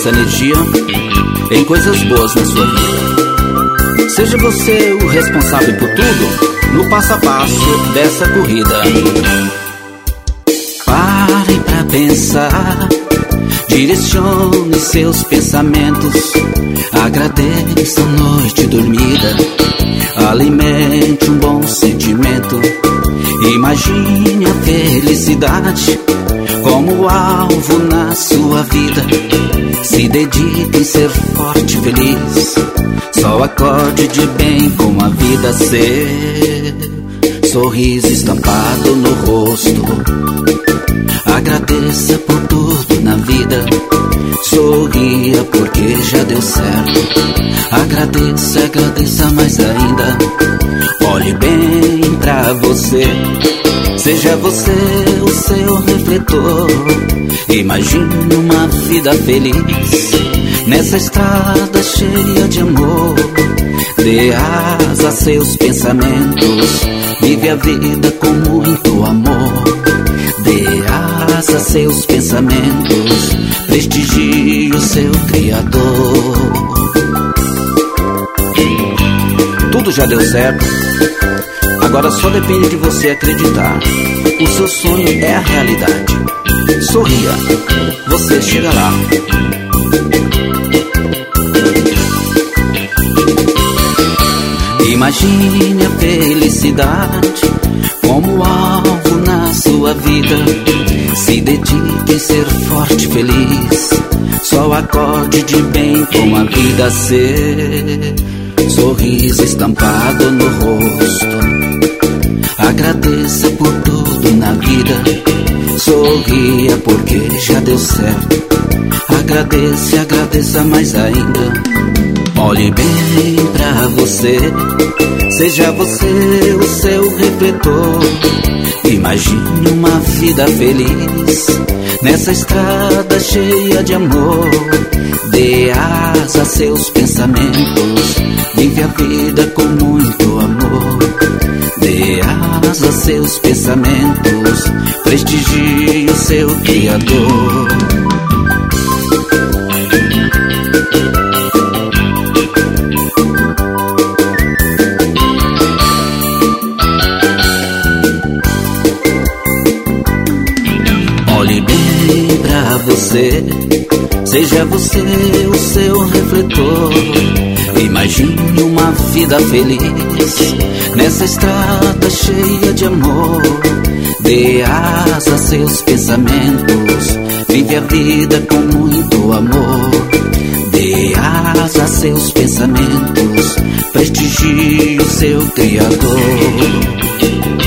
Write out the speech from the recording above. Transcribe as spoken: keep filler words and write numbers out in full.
essa energia em coisas boas na sua vida. Seja você o responsável por tudo no passo a passo dessa corrida. Pare pra pensar, direcione seus pensamentos, agradeça a noite dormida, alimente um bom sentimento, imagine a felicidade como alvo na sua vida. Se dedique em ser forte e feliz, só acorde de bem com a vida. Ser sorriso estampado no rosto, agradeça por tudo na vida, sorria porque já deu certo. Agradeça, agradeça mais ainda, olhe bem pra você, seja você o seu refletor. Imagine uma vida feliz nessa estrada cheia de amor. Dê asa a seus pensamentos, vive a vida com muito amor. Dê asa a seus pensamentos, prestigie o seu Criador. Tudo já deu certo, agora só depende de você acreditar. O seu sonho é a realidade. Sorria, você chega lá. Imagine a felicidade como alvo na sua vida. Se dedique em ser forte e feliz, só acorde de bem com a vida. Ser sorriso estampado no rosto, agradeça por tudo na vida, sorria porque já deu certo. Agradeça, agradeça mais ainda, olhe bem pra você, seja você o seu refletor. Imagine uma vida feliz nessa estrada cheia de amor. Dê asa a seus pensamentos, vive a vida com muito amor. Dê asa a seus pensamentos, prestigie o seu Criador. Olhe bem pra você, seja você o seu refletor. Imagine uma vida feliz nessa estrada cheia de amor. Dê asa a seus pensamentos, vive a vida com muito amor. Dê asa a seus pensamentos, prestigie o seu Criador.